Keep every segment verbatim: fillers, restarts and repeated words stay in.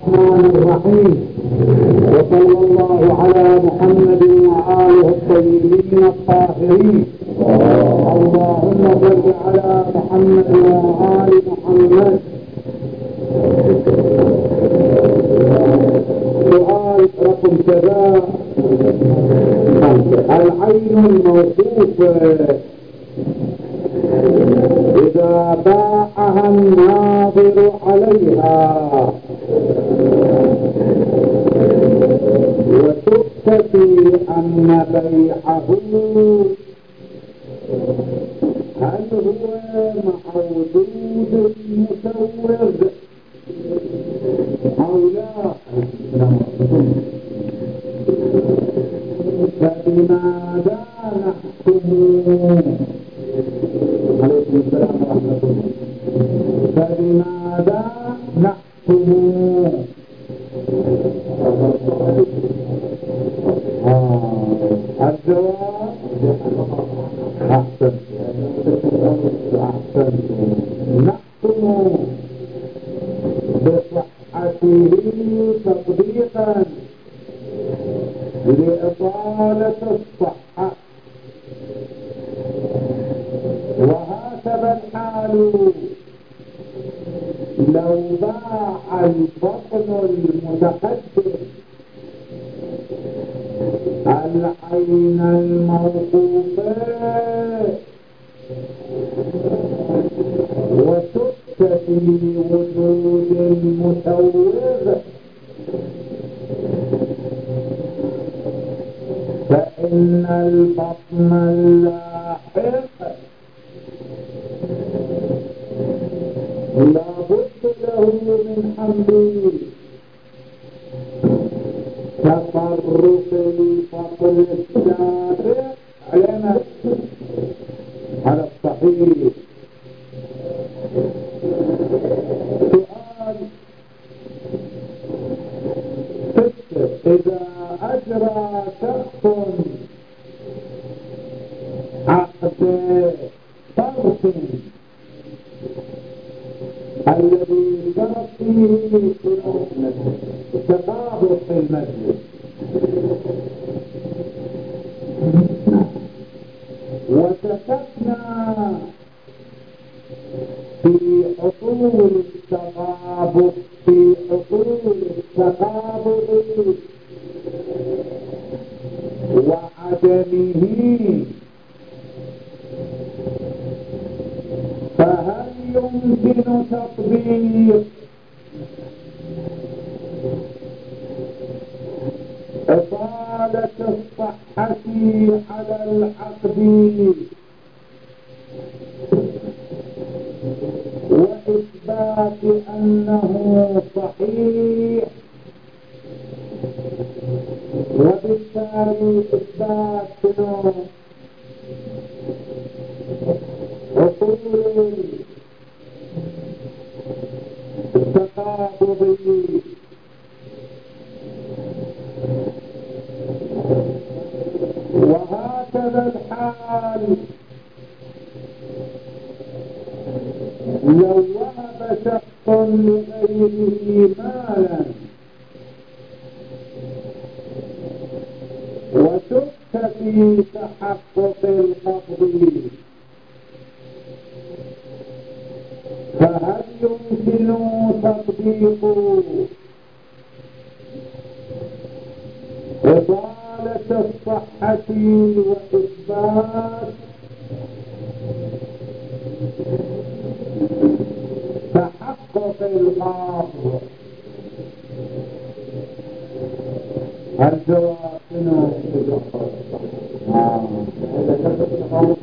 الرحمن الرحيم. وصلى الله على محمد وآله الطيبين الطاهرين. اللهم صل على محمد وآل محمد. سؤال رقم كذا: العين الموصوفة إذا باعها الناظر عليها وتكتفي أن بيعه، هل هو مع وجود المسوغ أو لا؟ فبماذا نحكم؟ عليكم السلام ورحمة الله. فبماذا نحكم؟ الجواب: أحسن أحسن نحكم بصحته تطبيقا لإطالة الصحة، وهكذا الحال لو باع البطن المتقدم العين الموقوفة وتكتفي وجود المسوغ، فإن البطن اللاحق لا بد له من حمل تطرق البطن السابق على على الصحيح. سؤال: إذا أجرى شخص عقد فرق الذي شرط فيه تطابق في المجلس، وكتبنا في حصول التطابق في حصول التطابق وعدمه، فهل يمكن تطبيق إطالة الصحة على العقد وإثبات أنه صحيح، وبالتالي إثبات حصول التقابض وهكذا الحال لو وهب شخص لغيره مالا وشك في تحقق القبض، فهل يمكن تطبيق إطالة الصحة وإثبات تحقق القبض؟ الجواب شنو؟ إذا كانت التفاوض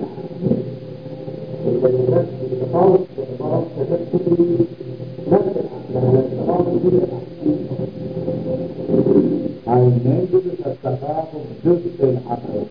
إذا كانت التفاوض التفاوض تشكل نفس العقل، التفاوض جزء عينين جزء التفاوض جزء العقل،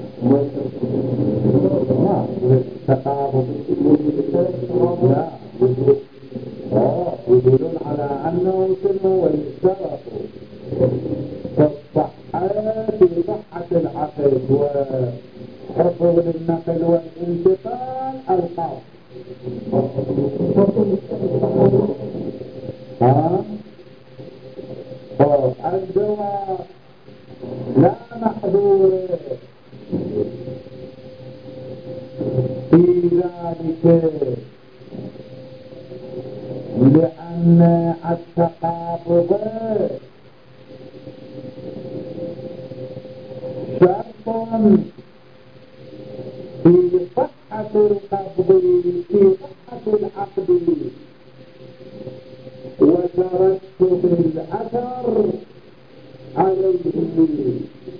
لا التفاوض لا جزء يدلون على أنه شنو ويشترطوا الصحة بصحة العقل وحصول النقل والانتقال القبض. ها دعوى لا محذور في ذلك، لأن التقابض شرط في صحة القبض، في صحة العقد وترتب الأثر عليه،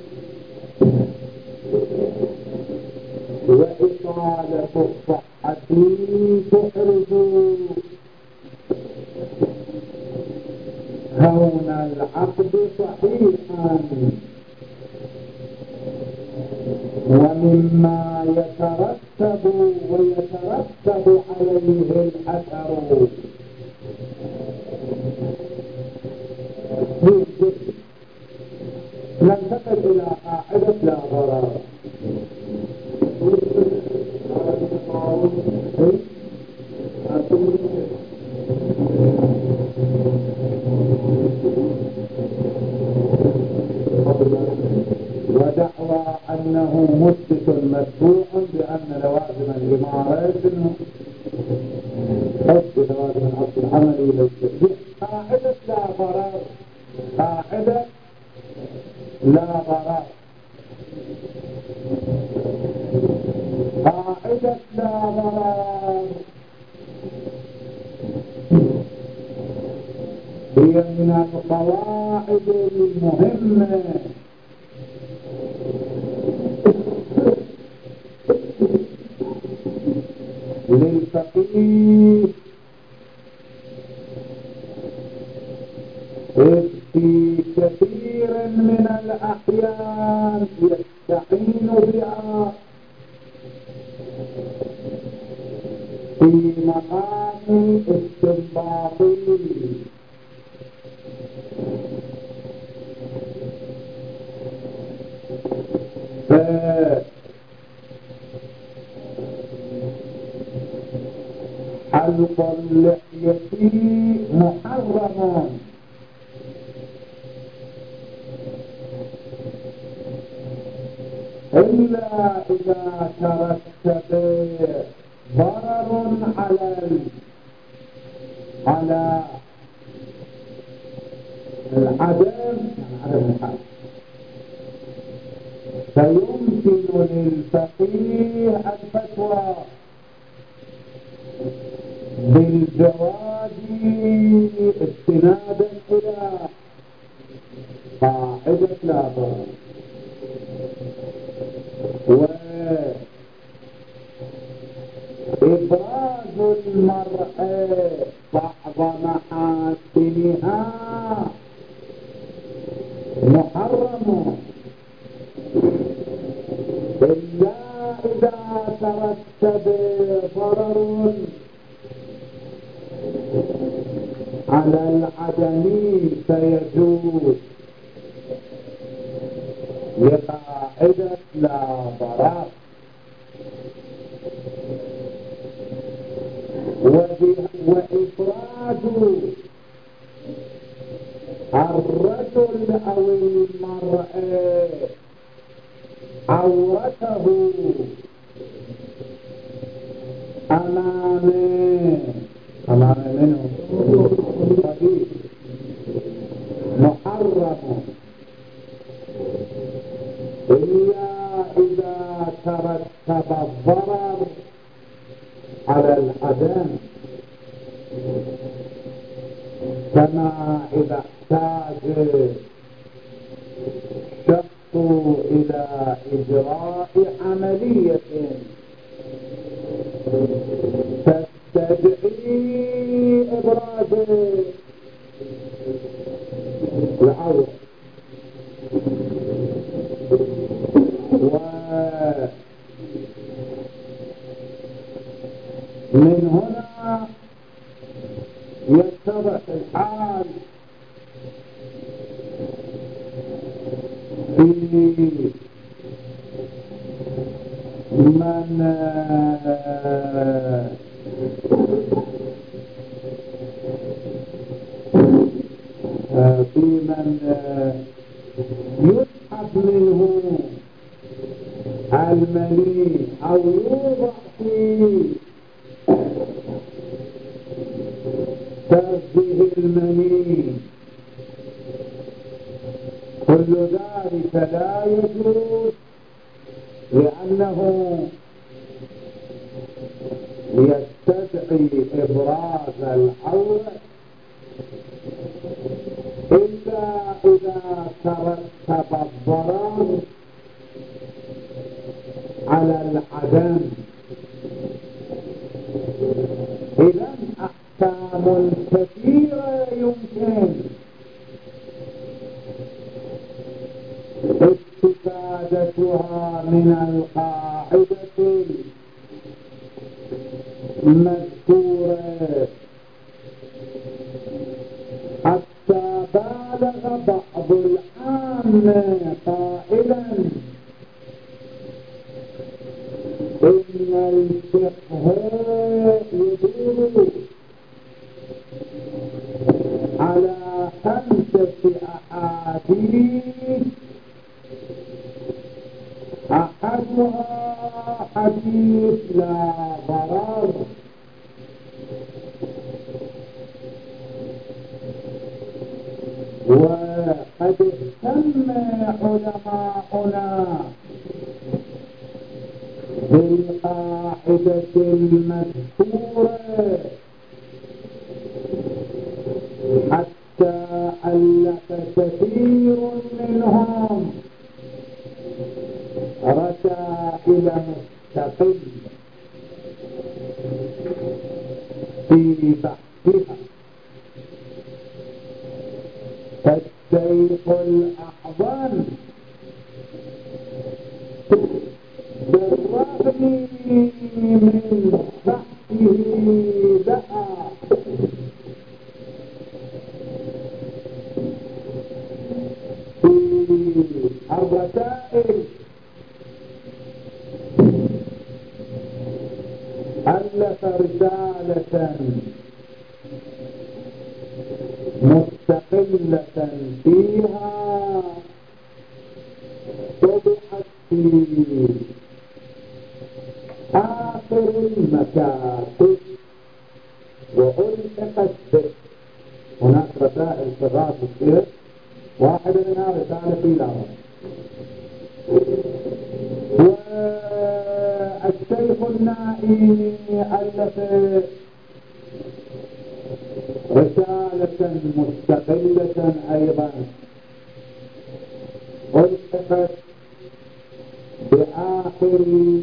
وإطالة الصحة تحرز كون العقد صحيحا. ومما يترتب ويترتب عليه الأثر ننتقل إلى قاعدة لا ضرر. ودعوى أنه مثبت متبوع بأن لوازم الإمارة حسب لوازم العقد العملي للتشريع. قاعدة لا ضرر، قاعدة لا ضرر، قاعدة لا ضرر هي من القواعد المهمة للفقيه، إذ في كثير من الأحيان يستعين بها في مقام استنباطه، حلق اللحية محرم إلا إذا ترتب ضرر على على العدم عدم الحال، فيمكن للفقيه الفتوى بالجواز استنادا إلى قاعدة لا ضرر، وإبراز المرأة بعض محاسنها محرم إلا إذا ترتب ضرر على العدم فيجوز لقاعدة لا ضرر. وإفراد الرجل أو المرأة عورته أمام أمام منه صديق محرم إلا إذا ترتب الضرر على العدم، كما إذا احتاج شخص إلى إجراء عملية تستدعي إبراز العورة، ومن هنا يتضح الحال في من في من يسحب منه المني أو يوضع فيه ترجه المني، كل ذلك لا يجوز، لأنه يستدعي إبراز العورة إلا إذا ترتب الضرر على العدم. إذا أحكام كثيرة يمكن استفادتها من القاعدة المذكورة، حتى بالغ بعض العامة قائلا إن الفقه يدور على خمسة أحاديث، أحدها حديث لا ضرر، وقد اهتم علماؤنا بالقاعدة المذكورة حتى ألف كثير منهم رسائل مستقلة في بحثها. فالشيخ الأعظم بالرغم من بحثه لها في الرسائل ألف رسالة مستقلة فيها طبعت في آخر المكاتب وألحقت به. هناك رسائل صغار كثير، واحدة منها رسالة في الأرض. والشيخ النائي ألف رسالة مستقلة أيضا ألحقت بآخر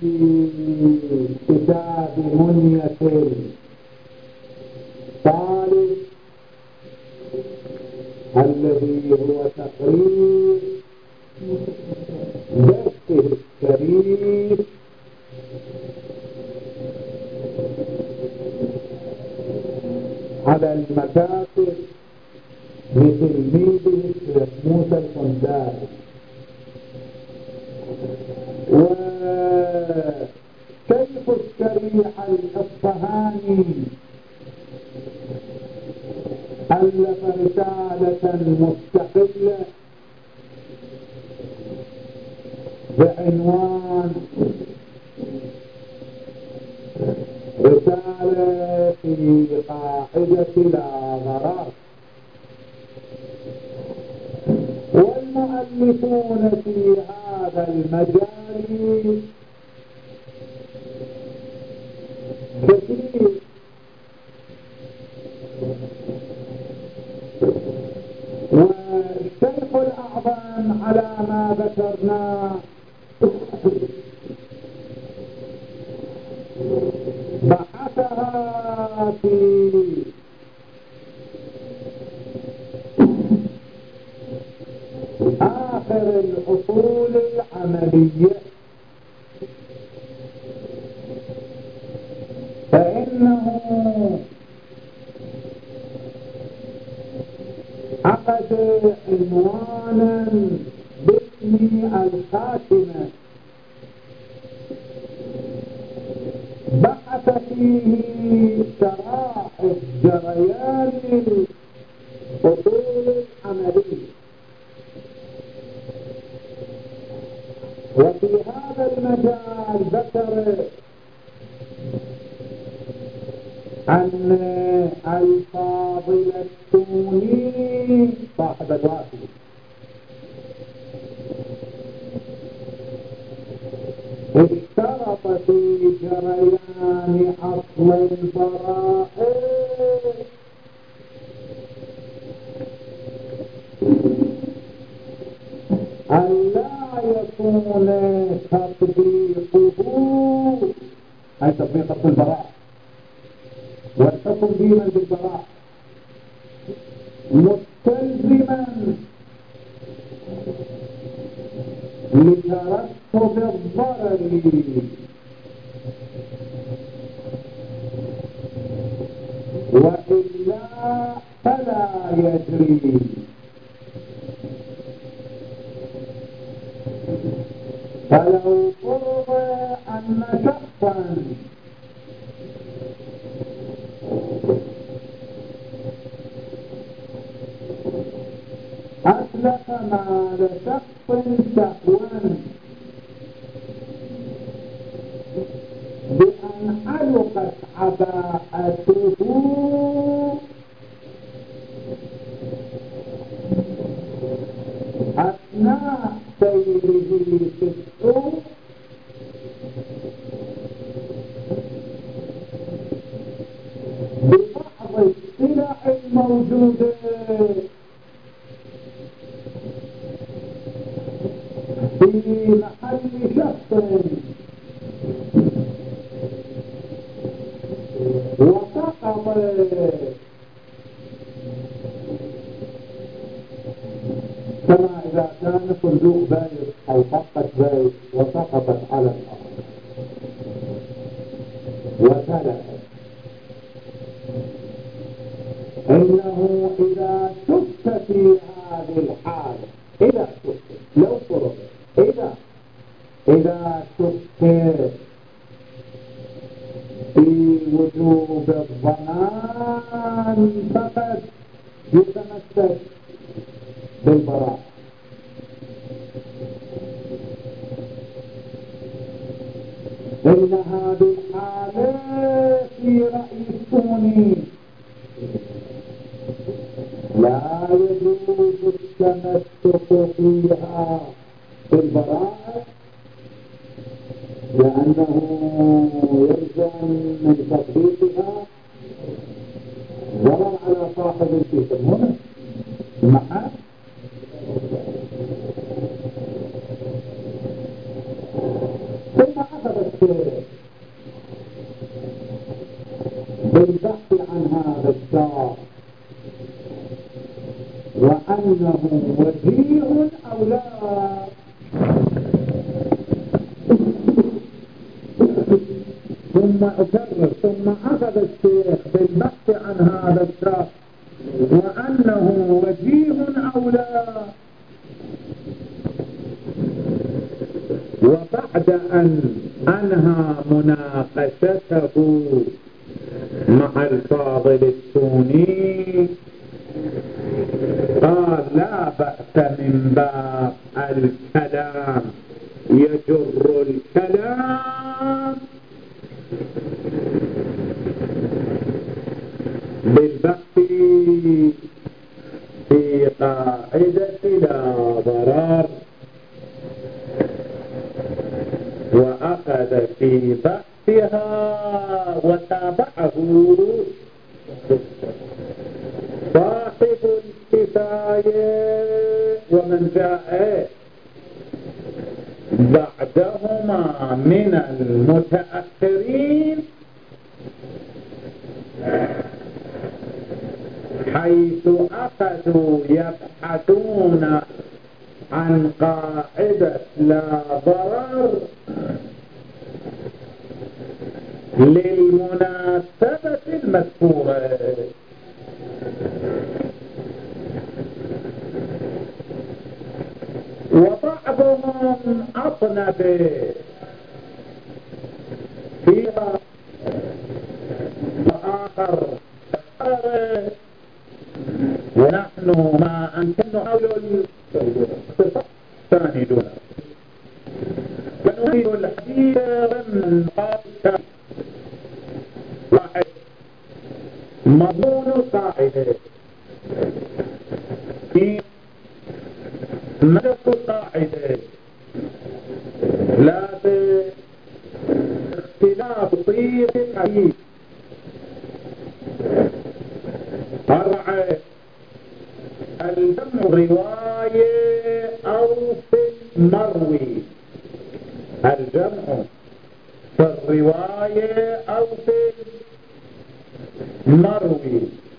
كتاب منية الطالب الذي هو تقرير درسه الشريف على المكاتب لتلميذه الشيخ موسى القنداري. وكيف الشريح الأصفهاني ألف رسالة مستقلة بعنوان رسالة في قاعدة لا غرار. والمؤلفون في هذا المجال كثير، والشيخ الأعظم على ما ذكرنا بحثها في آخر الأصول العملية، فإنه عقد عنوانا باسم الخاتمة بحث فيه شرائح جريان الأصول العملية، السوني صاحب الوافي اشترط في جريان أصل البراء ألا يكون تطبيقه أي تطبيق أصل البراء والحكم دينا بالبراء مستلزما لترتب الضرر وإلا فلا يجري فلو فرض أن شخصا أسلف مال شخص سهوا بأن علقت عباءته أثناء سيره في السوق ببعض السلع الموجودة في محل شخص وسقط كما إذا كان صندوق بايظ أو طاقة بايظ وسقطت على الأرض وتلفت إنه إذا شك في هذه الحالة إذا شك لو فرض إذا إذا شك في وجوب الضمان فقد يتمسك بالبراء إن هذه الحالة في رأي السوني لا يجوز التمسك فيها بالبراء لأنه يلزم من تطبيقها ضرر على صاحب الكتاب هنا المحل ثم أخذت بالبحث عن هذا الشرط وأنه وجيه أو لا ثم أكرر ثم أخذ الشيخ بالبحث عن هذا الشرط وأنه وجيه أو لا وبعد أن أنهى مناقشته مع الفاضل السوني قال لا بأس من باب الكلام يجر الكلام بالبحث في قاعدة لا ضرر وأخذ في بحثها وتابعه صاحب الكفاية ومن جاء بعدهما من المتأخرين حيث أخذوا يبحثون عن قاعدة لا ضرر للمناسبة المذكورة وبعضهم أطنب فيها وآخر ونحن ما أنتم نحاول الثاني دون ونريد الحديث من قاعدة واحد مضمون قاعدة المسلمين ملكوا القاعدة لا باختلاف طيب الحديث. أربعة الجمع رواية أو في المروي، الجمع في الرواية أو في المروي.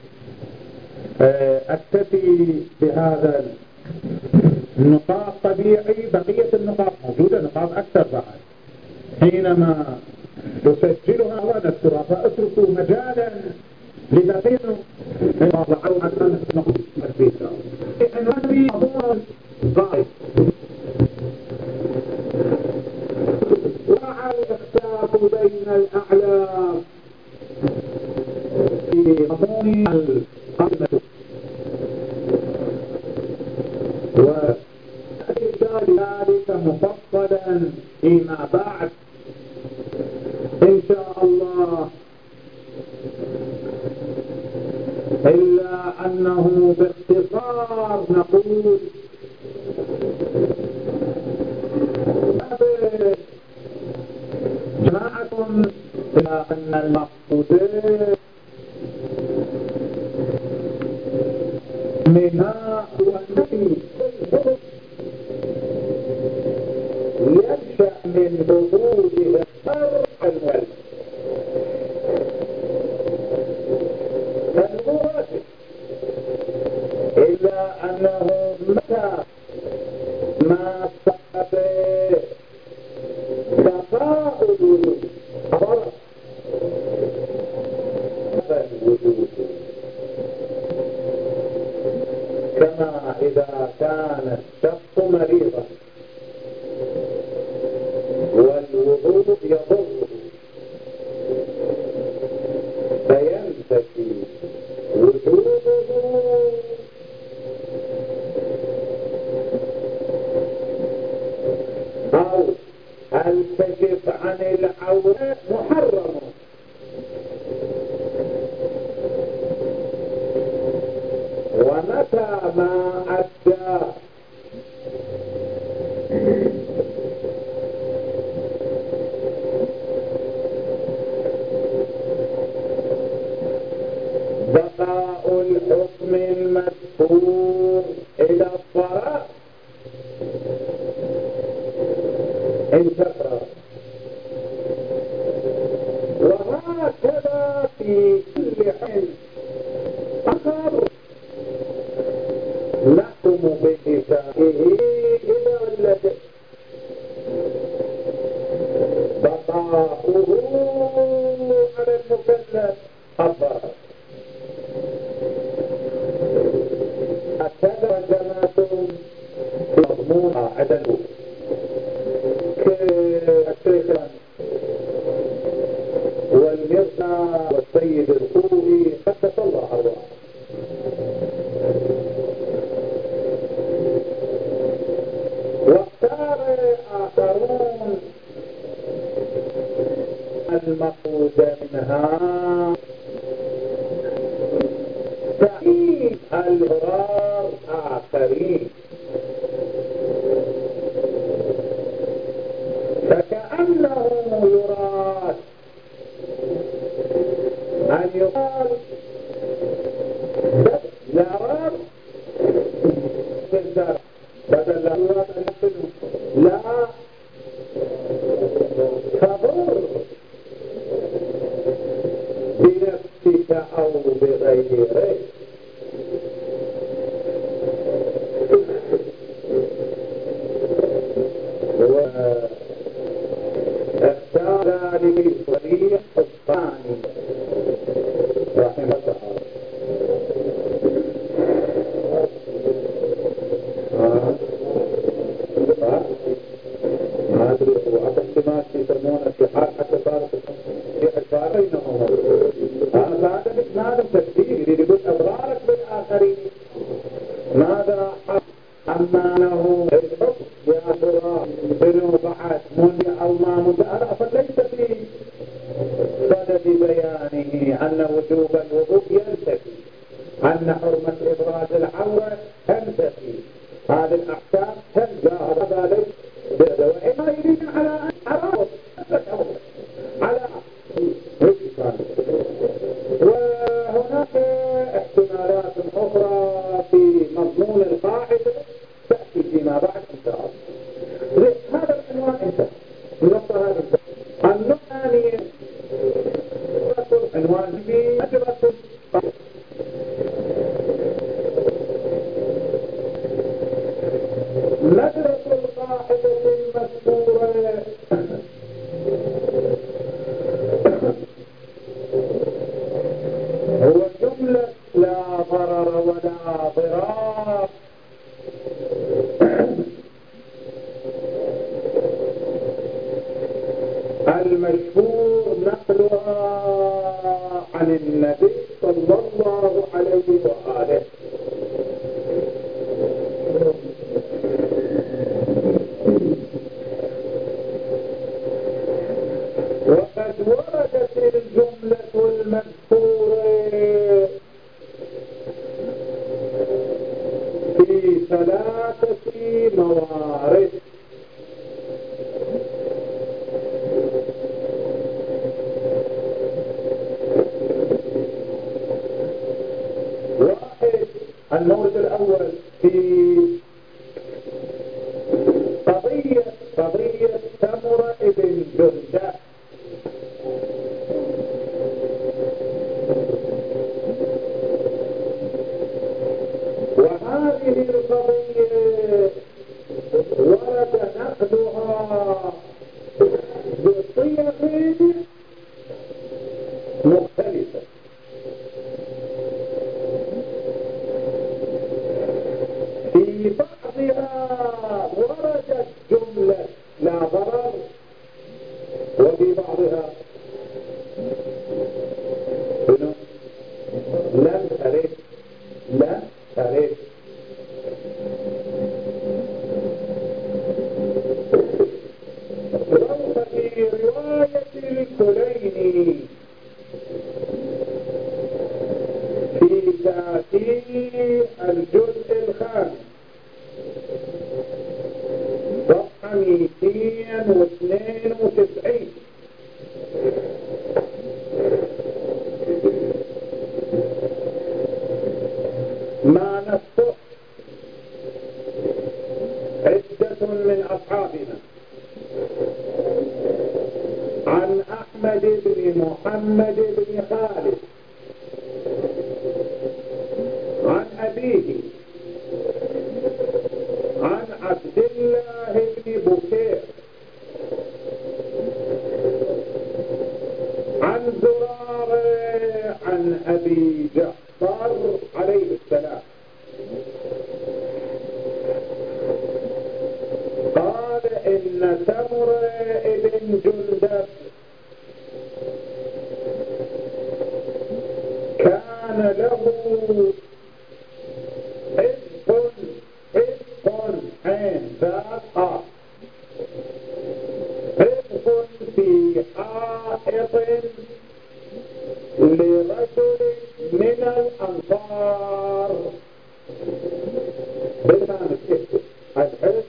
أكتفي بهذا النقاط طبيعي، بقية النقاط موجودة، نقاط أكثر بعد حينما تسجلها ونذكرها، فأتركوا مجالا لبقية النقاط أو عشان نقول البيتا عنوان في موضوع غاية وقع الاختلاف بين الأعلام في مضمون القائمة وأجد ذلك مفصلا فيما بعد إن شاء الله، إلا أنه باختصار نقول جماعة إلى أن المقصود منها هو النبي ينشأ من وجوده الشرع الولد فالمواجه، إلا أنه متى ما صاب بقاء الوجود خبر الوجود، كما إذا كان الشخص مريضا والوضوء يضره فينتفي وجوده أو الكشف عن العورة محرم، ومتى ما أدى بقاء الحكم المذكور إلى الضرر انتقر، وهكذا في كل حين أثر نحكم بإسائه إلى الذي بقاؤه على المكلف الضرر. هكذا جماعة مضمونة عدلوا كالشيخ والمرنى والسيد الخوي قدس الله أرواح، واختار آخرون المقصود منها تعيين الغرار آخرين، فكأنه يراد أن يقال لا رب بالدرب بدل لا يراد أن يقول لا فضر بنفسك أو بغيرك. واختار ذلك الصريح الثاني رحمه الله. ما أدري وعطى احتمال يسمونه في حال حتى صارت في أشبار بينهم. هذا مش هذا تفسير اللي يقول أضرارك بالآخرين ماذا حق، أما له الحكم يا ترى بنو بعد مني أو ما مدأر فليس في صدد بيانه أن وجوب الوضوء ينتفي، أن حرمة إبراز العورة تنتفي. ثلاثة موارد. واحد، المورد الأول في قضية قضية سمرة بن جندب. وهذه القضية ورد نقلها بصيغ مختلفة. في بعضها وردت جملة لا ضرر، وفي بعضها لم ترد لم ترد. روى في رواية الكليني في تأثير الجزء الخامس صفحة مئتين واثنين وتسعين ما نصه عدة من أصحابنا عن أحمد بن محمد بن خالد عن أبيه عن عبد الله بن بكير عن زرارة عن أبي جعفر عليه السلام قال إن سمرة بن جندب كان له حزب حزب عين ذات آه حزب في حائط لرجل من الأنصار بلسان الكتب. الحزب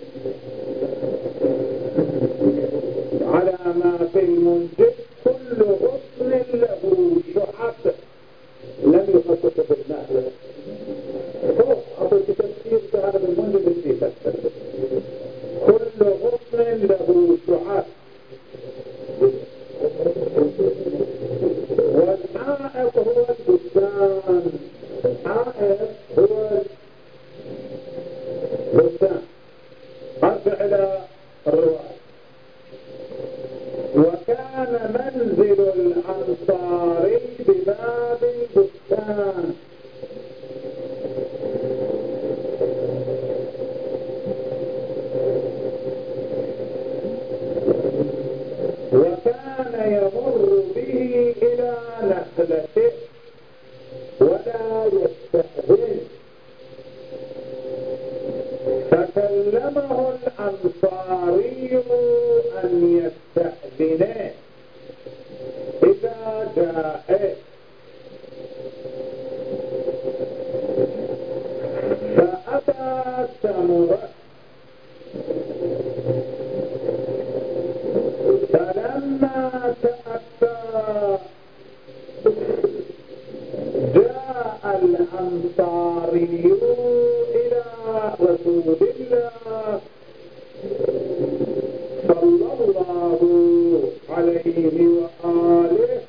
على ما في المنجد كل غصن له شعب لم يخصص بالنهر فوق أقول تفسير هذا المنجد اللي تفسر كل غصن له شعب. والحائط هو البستان. الحائط هو البستان. أرجع إلى الرواية. وكان منزل الأنصاري بباب البستان وكان يمر به إلى نخلته ولا يستأذن فكلمه الأنصاري أن يستأذنه إذا جاء فأبى سمرة فلما تأتى جاء الأنصاري إلى رسول الله صلى الله عليه وآله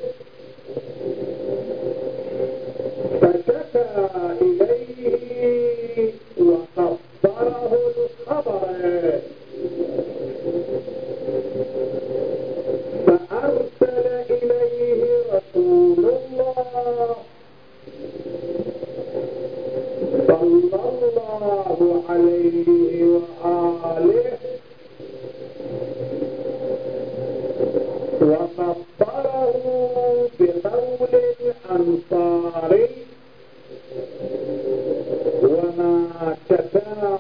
فشكى إليه وخبره الخبر فأرسل إليه رسول الله صلى الله عليه وآله وخبره بقول الأنصاري وما شكا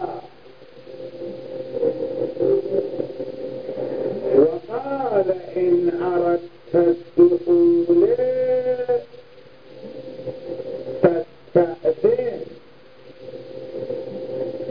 وقال إن أردت الدخول فاستأذن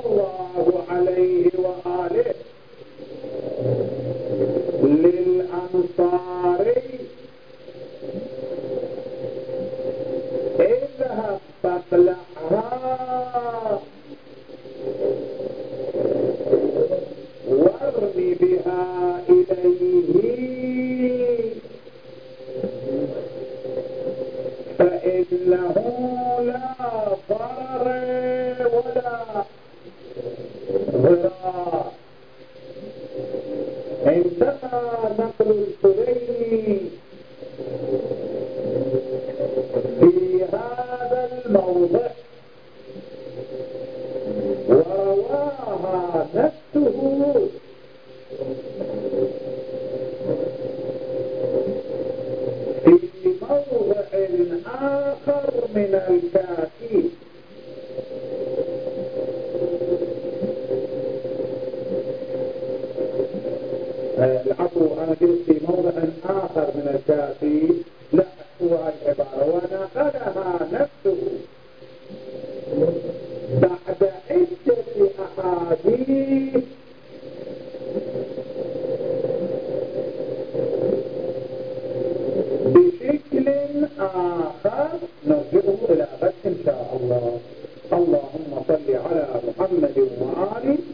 الله عليه وآله للأنصار اذهب فاقلعها وارم بها إليه فإنه لا ضرر ولا ضرار. انتهى نقل الكليني في هذا الموضع ورواها نفسه في موضع آخر من الكافي. العفو، أنا قلت في موضع آخر من الكافي، لا هو العبارة ونقلها نفسه بعد عدة أحاديث بشكل آخر نرجعه إلى غد إن شاء الله. اللهم صل على محمد وآله